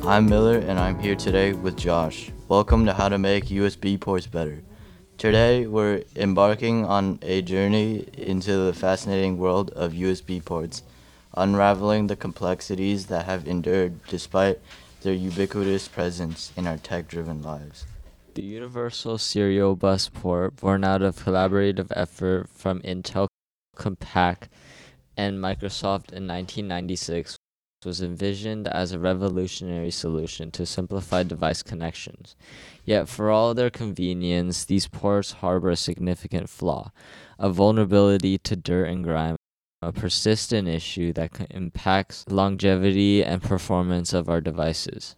I'm Miller and I'm here today with Josh. Welcome to How to Make USB Ports Better. Today we're embarking on a journey into the fascinating world of USB ports, unraveling the complexities that have endured despite their ubiquitous presence in our tech-driven lives. The Universal Serial Bus Port, born out of collaborative effort from Intel, Compaq, and Microsoft in 1996, was envisioned as a revolutionary solution to simplify device connections. Yet, for all their convenience, these ports harbor a significant flaw, a vulnerability to dirt and grime, a persistent issue that impacts longevity and performance of our devices.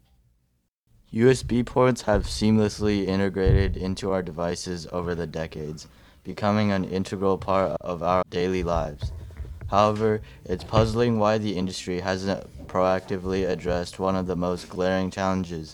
USB ports have seamlessly integrated into our devices over the decades, becoming an integral part of our daily lives. However, it's puzzling why the industry hasn't proactively addressed one of the most glaring challenges: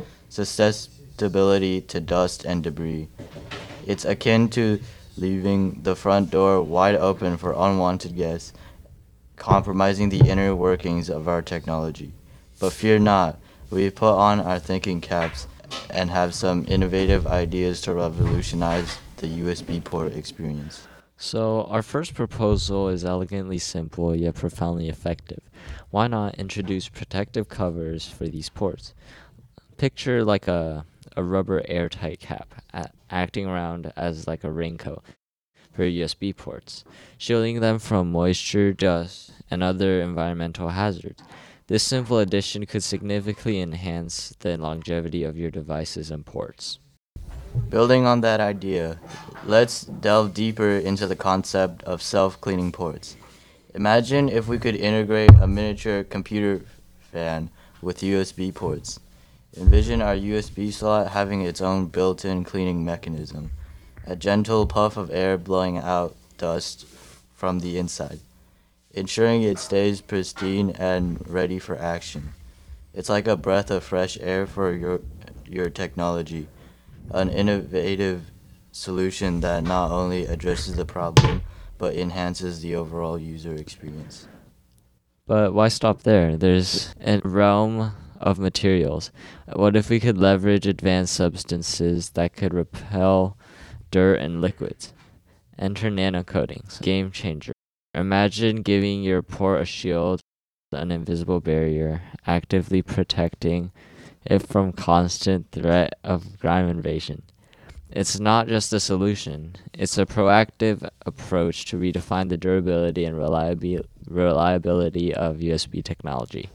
susceptibility to dust and debris. It's akin to leaving the front door wide open for unwanted guests, compromising the inner workings of our technology. But fear not, we've put on our thinking caps and have some innovative ideas to revolutionize the USB port experience. So, our first proposal is elegantly simple yet profoundly effective. Why not introduce protective covers for these ports? Picture like a rubber airtight cap acting around as like a raincoat for USB ports, shielding them from moisture, dust, and other environmental hazards. This simple addition could significantly enhance the longevity of your devices and ports. Building on that idea, let's delve deeper into the concept of self-cleaning ports. Imagine if we could integrate a miniature computer fan with USB ports. Envision our USB slot having its own built-in cleaning mechanism, a gentle puff of air blowing out dust from the inside, ensuring it stays pristine and ready for action. It's like a breath of fresh air for your technology, an innovative solution that not only addresses the problem but enhances the overall user experience. But why stop there? There's a realm of materials. What if we could leverage advanced substances that could repel dirt and liquids? Enter nanocoatings, game changer. Imagine giving your port a shield, an invisible barrier, actively protecting it from constant threat of grime invasion. It's not just a solution, it's a proactive approach to redefine the durability and reliability of USB technology.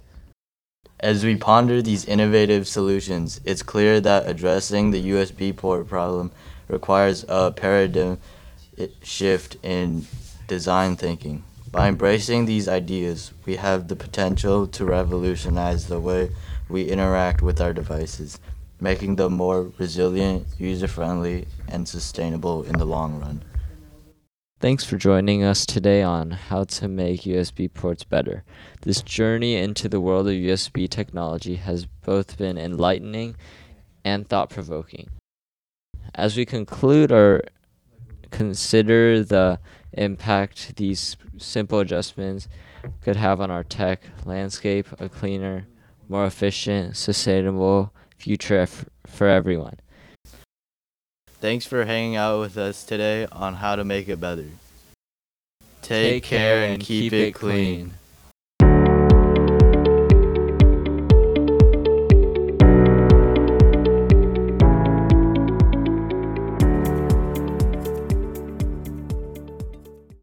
As we ponder these innovative solutions, it's clear that addressing the USB port problem requires a paradigm shift in design thinking. By embracing these ideas, we have the potential to revolutionize the way we interact with our devices, making them more resilient, user-friendly, and sustainable in the long run. Thanks for joining us today on how to make USB ports better. This journey into the world of USB technology has both been enlightening and thought provoking. As we conclude or consider the impact these simple adjustments could have on our tech landscape, a cleaner, more efficient, sustainable future for everyone. Thanks for hanging out with us today on how to make it better. Take care and keep it clean.